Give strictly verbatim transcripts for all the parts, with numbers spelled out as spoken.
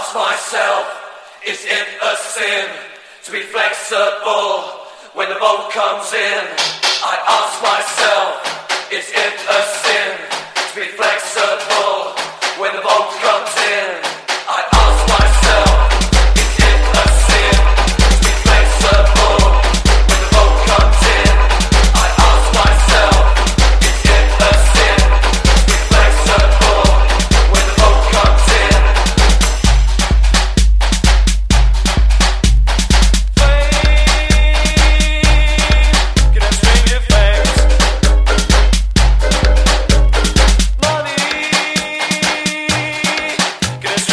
ask myself, is it a sin to be flexible when the vote comes in? I ask myself, is it a sin to be flexible when the vote comes in? I ask myself, is it a sin to be flexible when the vote comes in? I ask myself, is it a sin to be flexible when the vote comes in? Money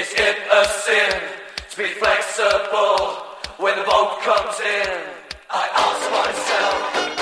Is it a sin to be flexible when the boat comes in? I ask myself.